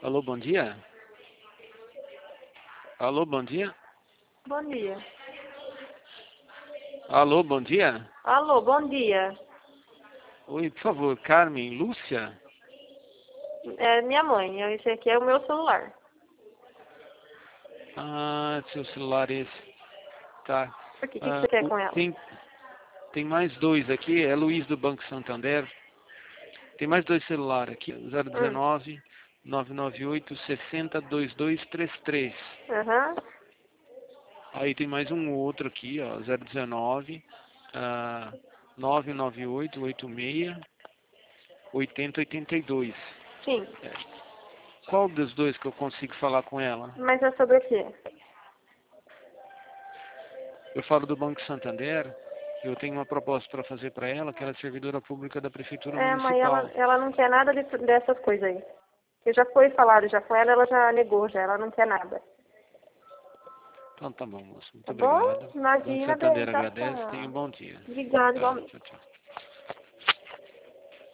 Alô, bom dia? Alô, bom dia? Bom dia. Alô, bom dia? Alô, bom dia. Oi, por favor, Carmen, Lúcia? É minha mãe. Esse aqui é o meu celular. Ah, seu celular é esse. Tá. Por quê? O que você quer com ela? Tem mais dois aqui, é Luiz do Banco Santander. Tem mais dois celulares aqui, 019 998 60 2233. Aham. Aí tem mais um outro aqui, ó, 019 998 86 8082. Sim. Qual dos dois que eu consigo falar com ela? Mas é sobre o quê? Eu falo do Banco Santander, eu tenho uma proposta para fazer para ela, que ela é servidora pública da Prefeitura É, mas Municipal. ela não quer nada dessas coisas aí. Eu já foi falado já com ela, ela já negou já. Ela não quer nada. Então tá bom, moço. Muito Tá bom? obrigado. Banco Imagina, bem, Santander tchau, agradece. Tenha um tchau. bom dia. Obrigada, Tá, igualmente. tchau, tchau.